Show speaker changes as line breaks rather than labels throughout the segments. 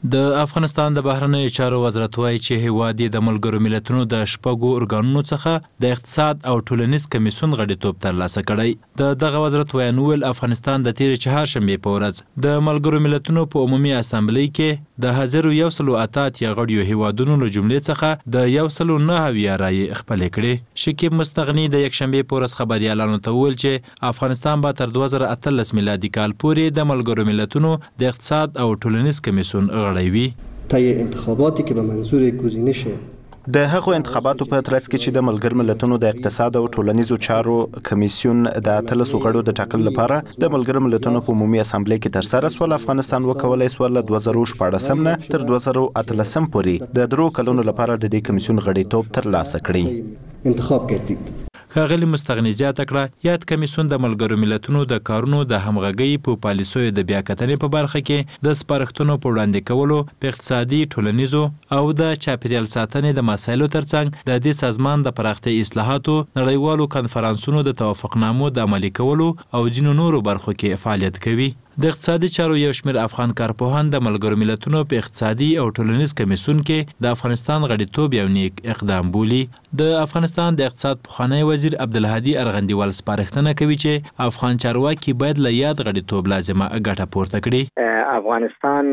د افغانستان د بهرنیو چارو وزارت وایي چې هیواد د ملګرو ملتونو د شپږو ارګانونو څخه د اقتصاد او ټولنیز کمیسیون غړیتوب ترلاسه کړی. د دغه وزارت ویاند وویل افغانستان د تېرې چهارشنبې په ورځ د ملګرو ملتونو په عمومي اسامبلۍ کې د 1188 غړیو هیوادونو له جملې څخه د 109 رایې خپلې کړې. شکیب مستغني د یکشنبې په ورځ خبریالانو ته وویل چې افغانستان به تر 2018 میلادي کال پورې د ملګرو ملتونو د اقتصاد او ټولنیز کمیسیون
طی انتخاباتی که به منظور گزینش
د هغو انتخاباتو په ترڅ کې چې د ملګرو ملتونو د اقتصاد او ټولنیزو چارو کمیسیون د 13 غړو د ټاکلو لپاره د ملګرو ملتونو په عمومي اسامبلې کې ترسره شول، افغانستان وکولای شو له 2014 نه تر 2018 پورې د 3 کلونو لپاره د دې کمیسیون غړیتوب ترلاسه کړي.
انتخاب کردید.
ښاغلي مستغني زیاته کړه یاد کمیسیون د ملګرو ملتونو د کارونو د همغږۍ په پالیسیو د بیاکتنې په برخه کې د سپارښتنو په وړاندې کولو په اقتصادي، ټولنیزو او د چاپیریال ساتنې د مسایلو ترڅنګ د دې سازمان د پراختیا اصلاحاتو، نړیوالو کنفرانسونو د توافقنامو د عملي کولو او ځینو نورو برخو کې فعالیت کوي. د اقتصادي چارو یو شمېر افغان کارپوهان د ملګرو ملتونو په اقتصادي او ټولنیز کمیسیون کې د افغانستان غړیتوب یو نیک اقدام بولي. د افغانستان د اقتصاد پخوانی وزیر عبدالهادي ارغندیوال سپارښتنه کوي چې افغان چارواکي باید له یاد غړیتوب لازمه ګټه پورته کړي.
افغانستان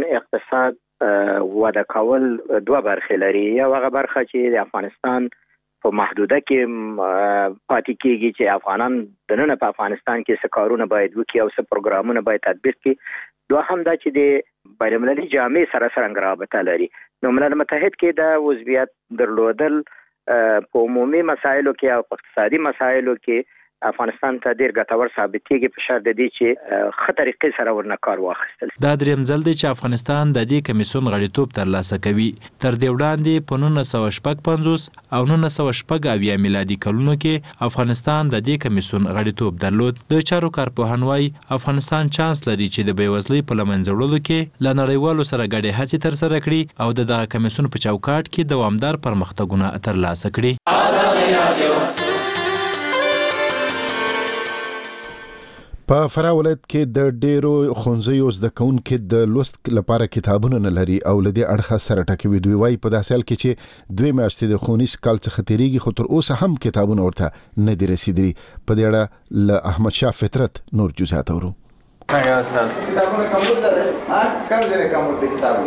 اقتصاد وده کول دوه برخې لري. یو هغه برخه چې د افغانستان په محدوده کې پاتې کېږي چې افغانان دننه په افغانستان کې څه کارونه باید وکړي او څه پروګرامونه باید تطبیق کړي. دوهم دا چې د بین‌المللي جامعې سره څرنګه رابطه لري. نو ملل متحد کې د عضویت درلودل په عمومي مسایلو کې او اقتصادي مسایلو کې افغانستان ته ډیر ګټور ثابتېږي په شرط د دې چې ښه طریقې سره ورنه کار واخیستل.
دا دریم ځل دی چې افغانستان د دې کمیسیون غړیتوب ترلاسه کوي. تر دې وړاندې په 1955 او 1970 میلادي کلونو کې افغانستان د دې کمیسیون غړیتوب درلود. د چارو کارپوهان وایي افغانستان چانس لري چې د بېوزلۍ په له منځه وړلو کې له نړیوالو سره ګډې هڅې ترسره کړي او د دغه کمیسیون په چوکاټ کې دوامدار پرمختګونه ترلاسه کړي.
په فراه ولایت کې د ډیرو ښوونځیو زده کوونکي د لوست لپاره کتابونه نه لري او له دې اړخه سره ټکوي. دوی وایي په داسې حال کې چې 2 میاشتې د ښوونیز کال څخه تېرېږي خو تر اوسه هم کتابونه ورته نه دي رسیدلي. په دې اړه له احمد شاه فطرت نور جزئیات اورو.
کتابونه کمبود لري؟ کم ځای کمبود کتاب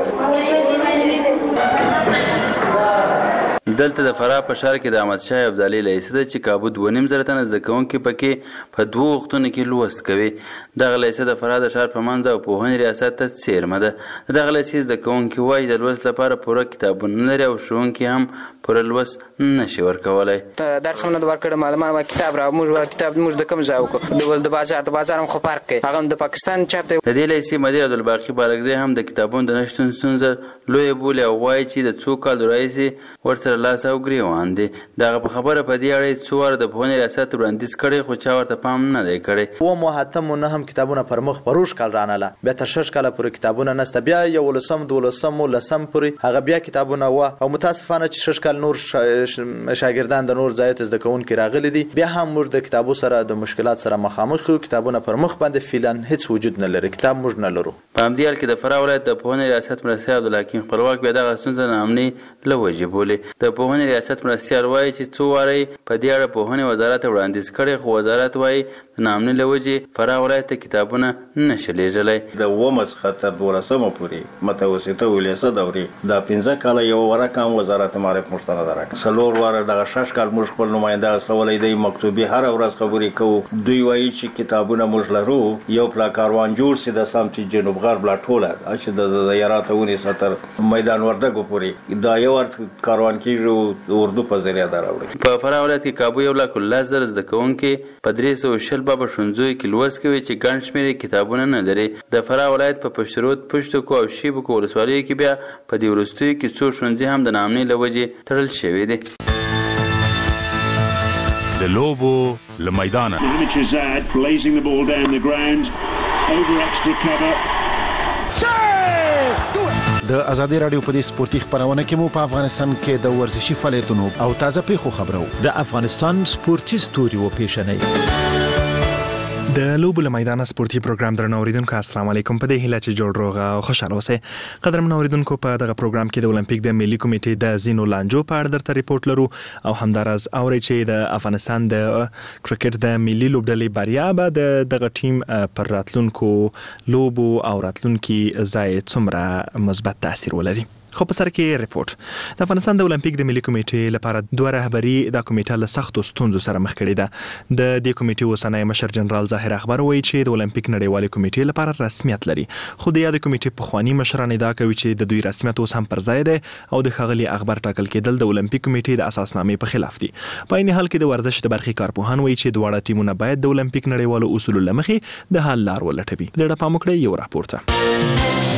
لري.
دلته د فراه په ښار کې د احمد شاه ابدالي لیسه ده چې کابود 2.5 تنه زده کوونکي پکې په 2 وختونو کې لوست کوي. دغه لیسه د فراه د ښار په منځ او پوهنې ریاست ته څیرمه ده. دغه لیسې زده کوونکي وایي د لوست لپاره پوره کتابونه لري او ښوونکي هم پوره لوست نشي ورکولی.
درسونه د ورکړه معلومات او کتاب را موږ کتاب موږ د کوم ځای وکړو د بازار هم خو فرق کوي. هغه د پاکستان چاپ دی. د
دې لیسې مدیر عبدالباقي بارکزی هم د کتابونو د نشتون ستونزه لوی بولي او وایي چې د څو کال راهیسې ورسره لاس او ګریوان دي. دغه په خبره په دې اړه څو واره د پوهنې ریاست وړاندیز کړی خو چا ورته پام نه دی کړی.
و محتم نه هم کتابونه پر مخ پروش کال راناله بیا تر 6 کاله پورې کتابونه نسته. بیا یو ولسم دولسم لسم پورې هغه بیا کتابونه و او متاسفانه چې 6 کال نور شاګردان د نور ځای ته زده کوونکي راغلي دي. بیا هم موږ د کتابو سره د مشکلات سره مخامخ یو. کتابونه پر مخ باندې فعلا هیڅ وجود نه لري. کتاب موږ نه لرو.
په همدې حال کې د فراه ولایت د پوهنې ریاست مرستیال عبدالحکیم خپلواک بیا دغه ستونزه ناامني له وجې بولي. د پوهنې ریاست مرستیال وایي چې څو واره په دې اړه پوهنې وزارت ته وړاندیز کړی خو وزارت وایي د ناامنۍ له وجې فراه ولایت ته کتابونه نشي لیږلی.
د 9 څخه تر 12 پورې متوسطه ولیسه دورې دا 15 کاله یو واره کم وزارت معارف موږ ته نه راکړه. څلور واره دغه 6 کال موږ خپل نماینده استولی دی مکتوبي هر ورځ خبرې کوو. دوی وایي چې کتابونه موږ لرو. یو پلا کاروان جوړ سي د سمت جنوب غرب لا ټوله چې د یارات ونیسه تر میدان وردګو پورې دا یو کاروان کېږي اردو په ذریعه دا راوړي.
په فراه ولایت کې کابو 1,10,000 زده کوونکي په 320 بابه ښوونځیو کې لوست کوي چې ګڼ شمېر کتابونه نه لري. د فراه ولایت په پشترود، پشتکو او شیبکو ولسوالیو کې بیا په دې وروستیو کې څو ښوونځي هم د ناامنۍ له وجې تړل شوي دي.
د لوبو له میدانه
د ازادي رادیو په دې سپورتي خبرونه کې مو په افغانستان کې د ورزشي فعالیتونو او تازه پیښو خبرو.
د افغانستان سپورتي ستوري و پیژنئ. د لوبو له میدان سپورتي پروګرام درنو اوریدونکو السلام علیکم. په دې هیله چې جوړ روغ او خوشاله اوسئ. قدرمن اوریدونکو په دغه پروګرام کې د اولمپیک د ملي کمیټې د زینو لانجو په اړه درته ریپورت لرو او همداراز اوري چې د افغانستان د کرکټ د ملي لوبډلې بریا به دغه ټیم پر راتلونکو لوبو او راتلونکي ځای څومره مثبت تاثیر ولري. خو په سر کې ریپورت د افغانستان د اولمپیک د ملي کمیټې لپاره دوه رهبری د کمیټې له سختو ستونزو سره مخ کړي ده. د دې کمیټې اوسنی مشر جنرال ظاهر اخبار وایي چې د اولمپیک نړیوالې کمیټې لپاره رسمیت لري، خو د یاد کمیټې پخوانی مشران ادعا کوي چې د دوی رسمیت اوس هم پر ځای دی او د ښاغلي اخبار ټاکل کېدل د اولمپیک کمیټې د اساسنامې په خلاف دي. په عین حال کې د ورزش د برخې کارپوهان وایي چې دواړه ټیمونه باید د اولمپیک نړیوالو اصولو له مخې د حل لار ولټوي. د پام وکړئ یو راپورته.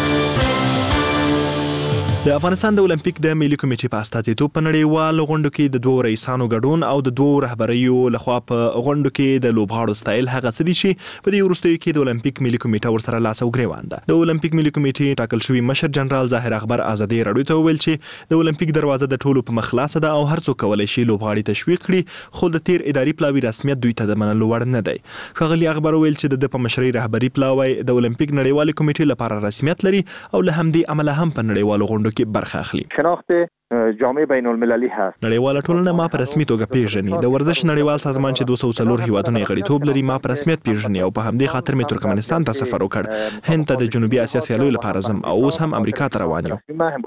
د افغانستان د اولمپیک د ملي کمیټې په استازیتوب په نړیوالو غونډو کې د دوه رئیسانو ګډون او د دوه رهبریو لخوا په غونډو کې د لوبغاړو ستایل هغه څه دي چې په دې وروستیو کې د اولمپیک ملي کمیټه ورسره لاس او ګریوان ده. د اولمپیک ملي کمیټې ټاکل شوی مشر جنرال ظاهر اخبار ازادي راډیو ته وویل چې د اولمپیک دروازه د ټولو په مخ خلاصه ده او هر څوک کولی شي لوبغاړي تشویق کړي، خو د تیر اداري پلاوي رسمیت دوی ته د منلو وړ نه دی. ښاغلي اخبار وویل چې د مشرۍ رهبري پلاوی د اولمپیک نړیوالې کمیټې لپاره رسمیت لري او له همدې امله هم په نړیوالو غونډو کې برخه اخلي.
شناخت جامعه بین المللی هست.
نړیواله ټولنه ما په رسمي توګه پیژني. د ورزش نړیوال سازمان چې 204 هیوادونه یې غړیتوب لري ما په رسمیت پیژني او په همدې خاطر مې ترکمنستان ته سفر وکړ. هند ته د جنوبي اسیا سیالیو لپاره ځم او اوس هم امریکا ته روان یم.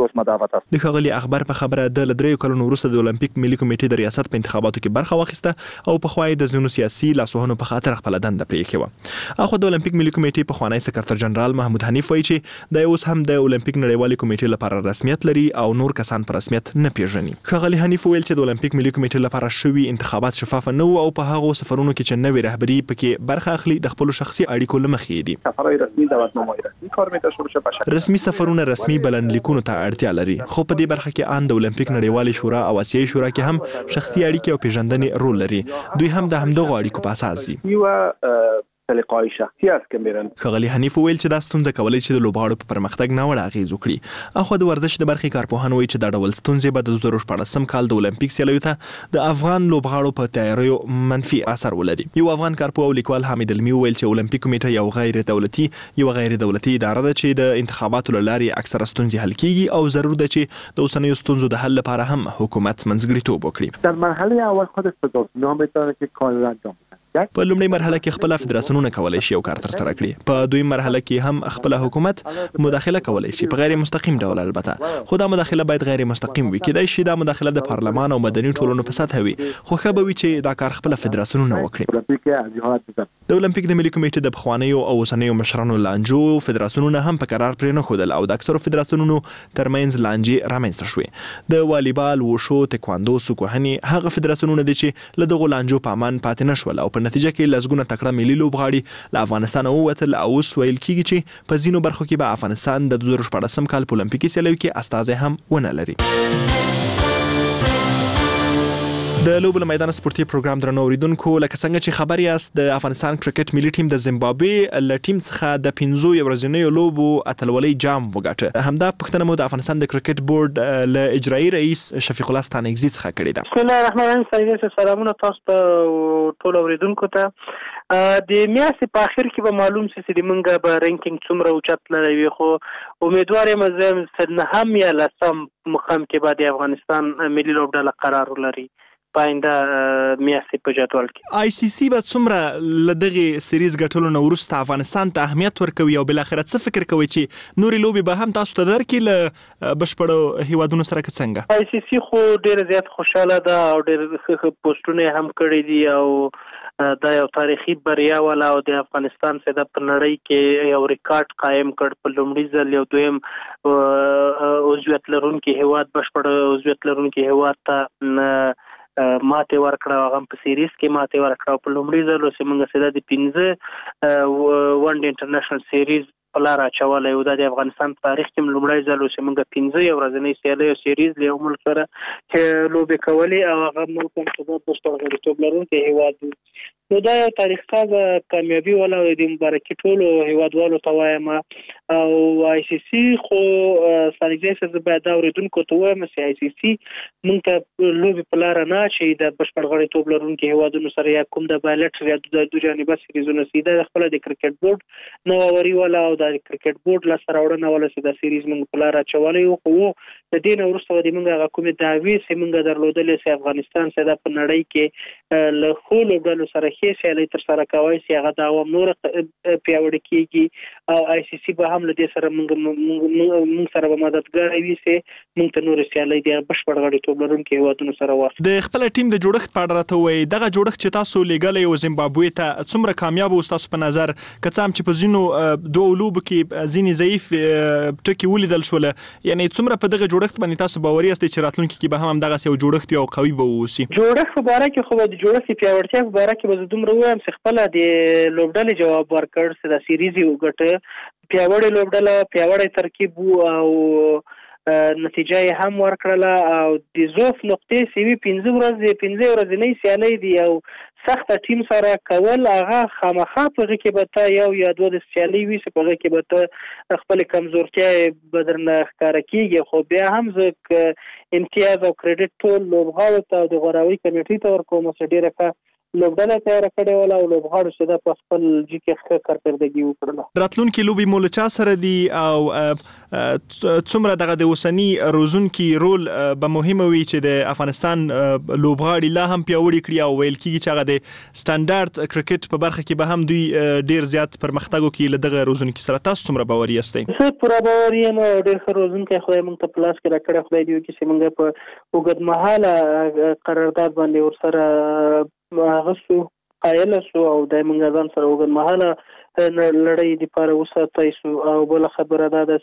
د ښاغلي اخبار په خبره د لدریو کلونو وروسته د اولمپیک ملي کمیټې د ریاست په انتخاباتو کې برخه واخیسته او په خوای د ځینو سیاسي لاسوهنو په خاطر خپل دنده پرې کړه. اخو د اولمپیک ملي کمیټې په خوانی سکرټر جنرال محمود حنیف وایي چې د اوس هم د اولمپیک نړیوالې کمیټې لپاره رسمیت لري او نور کسان په رسمیت نه پیژني. ښاغلي حنیف ویل چې د اولمپیک ملي کمیټې لپاره شوي انتخابات شفاف نه وو او په هغو سفرونو کې چې نوې رهبري پکې برخه اخلي د خپل شخصي اړیکو له مخې دي.
سفرهای رسمي دعوتنامه‌های رسمي کار می‌کشه بشه.
رسمي سفرونه رسمي بلنلیکونو ته اړتیا لري، خو په دې برخه کې ان د اولمپیک نړیوالې شورا او آسیایي شورا کې هم شخصي اړیکې او پیژندنې رول لري. دوی هم د همدغو اړیکو په اساس دي.
سلیقه‌های شخصی است که میرن.
ښاغلي حنیف ویل چې دا ستونزه کولای شي د لوبغاړو په پرمختګ ناوړه اغېز وکړي. اخو د ورزش د برخې کارپوهان وایي چې دا ډول ستونزې به د 2014 کال د اولمپیک سیالیو ته د افغان لوبغاړو په تیاریو منفي اثر ولري. یو افغان کارپوه او لیکوال حمید علمي ویل چې اولمپیک کمیټه یو غیر دولتي اداره ده چې د انتخاباتو له لارې اکثره ستونزې حل کیږي او ضرور ده چې د اوسنیو ستونزو د حل لپاره هم حکومت منځګړیتوب وکړي.
در مرحله اول خود فدراسیون‌ها میتونه که کار را انجام
په لومړۍ مرحله کې خپل فدراسیونونه کولای شي یو کار تر سره کړي. په دویم مرحله کې هم خپل حکومت مداخله کولای شي په غیر مستقیم ډول، البته خو دا مداخله باید غیر مستقیم وي. کېدای شي دا مداخله د پارلمان او مدني ټولنو په سطح وي، خو ښه به وي چې دا کار خپل فدراسیونونه وکړي. د اولمپیک د ملي کمیټې د پخوانیو او اوسنیو مشرانو لانجو فدراسیونونه هم په قرار پرې نه ښودل او د اکثرو فدراسیونونو ترمنځ لانجې رامنځته شوې. د والیبال، وشو، تکواندو، سوکوهنې هغه فدراسیونونه دي چې له دغو لانجو په امان پاتې نه شول او په نتیجه کې لسګونه تکړه ملي لوبغاړي له افغانستان ووتل او اوس ویل کېږي چې په ځینو برخو کې به افغانستان د 2014 کال په اولمپیکي سیالیو کې استازی هم ونه لري. د لوبو له میدان سپورتي پروګرام درنو اوریدونکو، لکه څنګه چې خبر یاست د افغانستان کرکټ ملي ټیم د زیمبابوې له ټیم څخه د 15 ورځنیو لوبو اتلولۍ جام وګاټه. همدا پوښتنه مو د افغانستان د کرکټ بورډ له اجرایي رئیس شفیق الله ستانکزي څخه کړې ده.
بسم الله الرحمن الرحیم. سلامونه تاسو ته ټول اوریدونکو ته. د میاشتې په اخر کې به معلوم شي چې موږ به رینکینګ څومره اوچت لري، خو امیدوار یم چې نهم یا لسم مقام کې به د افغانستان ملي لوبډله قرار ولري پاینده میاشتې په جدول کې.
آی سی سی به څومره له دغې سیریز ګټلو نه وروسته افغانستان ته اهمیت ورکوي او بالاخره څه فکر کوي چې نورې لوبې به هم تاسو ته درکړي له بشپړو هیوادونو سره که څنګه؟
آی سی سی خو ډېره زیات خوشحاله ده او ډېر ښه پوسټونه هم کړي دي او دا یو تاریخي بریا ولا او د افغانستان څخه په نړۍ کې یو ریکارډ قائم کړ. په لومړي ځل یو دویم عضویت لرونکي هیواد بشپړ عضویت لرونکي هیواد ته ماته ورکړه، هغه په سیریز کې ماته ورکړه. په لومړي ځل چې موږ سره د 15 ون ډے انټرنیشنل سیریز پلار اچولای او د افغانستان تاریخ کې لومړی ځل چې موږ 15 ورځنی سیالي او سیریز له عمل سره چې لوبې کولې او هغه ملک هم په بشپړ غړیتوب لرونکی هیواد نو دا یو تاریخ ساز کامیابی ولا د مبارکي ټولو هیوادوالو ته وایم او آی سی سی خو سانګزي سره به دا اوریدونکو ته وایم چې آی سی سی مونږ ته لوبي په لار نه چې د بشپړ غړیتوب لرونکو هیوادونو سره یا کوم د بایلټر یا د دوه جانبه سیریزونو سیده خپل د کرکټ بورډ نو وری ولا او د کرکټ بورډ لا سره وړاندې ولا سیده سیریز مونږ په لار چولې او د دین ورسته د مونږه کومې داوی چې مونږ درلودلې چې افغانستان سره په نړۍ کې له خولو ډلو سره کې سیالي تر سره کوي چې هغه د عوام نور پیاوړی کیږي او آی سی سی به هم له دې سره مونږ سره به مددګار وي چې مونږ ته نور سیالي د بشپړ غړیتوب لرونکو هیوادونو سره ورته
د خپل ټیم د جوړښت په اړه راته وایي دغه جوړښت چې تاسو لګلې او زیمبابوې ته څومره کامیاب او تاسو په نظر کڅام چې په زینو دوه لوب کې ځینې ضعیف ټکی ولیدل شول یعنی څومره په دغه جوړښت باندې تاسو باوري یاست چې راتلونکي کې به هم دغه یو جوړښت یو قوي به ووسی
جوړښت په اړه کې خو د جوړښت پیاوړتیا په اړه کې به دومره وایم چې خپل د لوبډلې جواب ورکړ چې د سیریز یو ګټه پیاوړی لوبډله پیاوړی ترکیب او نتیجه هم ورکړله او د زوف نقطې سی وی 15 ورځې نه سیالي دی او سخت ټیم سره کول هغه خامخا په کې به ته یو یا دوه د سیالي وي چې په کې به ته خپل کمزورتیا بدرنه ښکار کیږي خو بیا هم ځکه امتیاز او کریډټ ټول لوبغاړو ته د غوراوي کمیټې ته ورکوم چې ډیره ښه لوبډله تیار کړې ولا او لوبغاړو چې د خپل ځکه ښه کارکړدګي وکړه
راتلونکي لوبي مول چا سره دی او څومره دغه د وسنی روزونکي رول به مهمه وي چې د افغانستان لوبغاړي لا هم پیاوړي کړي او ویل کیږي چې هغه د سټانډارډ کرکټ په برخه کې به هم دوی ډیر زیات پرمختګ وکړي له دغه روزونکي سره تاسو څومره باوري یاستئ
زه پوره باوري یم ډیر ښه روزونکي خدای موږ ته پلاس کې راکړی خدای دې وکړي چې موږ په اوږدمهاله قرارداد باندې ورسره غوښتو قایل شو او د منګزان سره وګڼمهاله لړۍ د پاره وساتای شو او بل خبره ده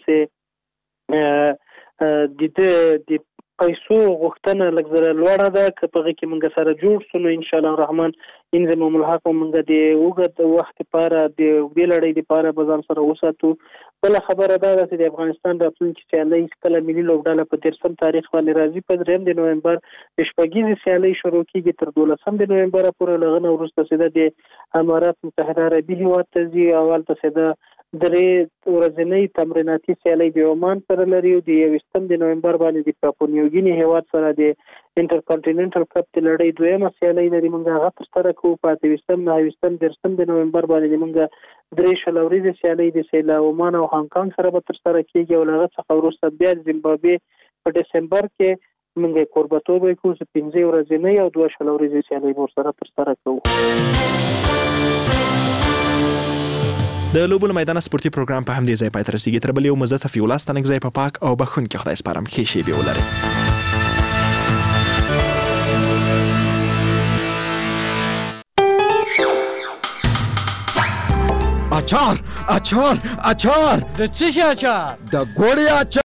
چې د پیسو غوښتنه لږ لوړه ده که په کې موږ سره جوړ شو نو ان شاء الله الرحمن انځم ملحق موږ د وګت وخت لپاره د ویل لړۍ لپاره بزان سره وساتو بل خبره ده چې د افغانستان راتلونکي سیالي کله ملي لوبډله په 13 تاریخ باندې راځي په 3 د نومبر د شپږیزې سیالي شروع کیږي تر 12 د نومبر پورې لغنه ورسته سیده د امارات متحده عربي هیواد ته ځي اول ته سیده درې ورځنۍ تمریناتي سیالي د عمان سره لري او د 20 د نومبر باندې د پاپوا نیو ګینی هیواد سره د انټرکانټیننټل کپ د لړۍ دویمه سیالي لري موږ هغه تر سره کوو په 20 د نومبر باندې موږ درې شلوريزه سیالي د سیلا عمان او هانګ کانګ سره به تر سره کیږي او هغه څخه وروسته بیا زیمبابوې په دسمبر کې موږ کوربتوب کوو چې 15 ورځې او 2 شلوريزه سیالي ورسره تر سره کوو
د لوبونو میدان سپورتي پروګرام په همدې ځای پای ته رسیدي تر بل یو مزه ته فیولاس تنګ ځای په پاک او بخون کې خدای سپارم کې شی به ولري
اچار د څه شي اچار د ګوړې اچار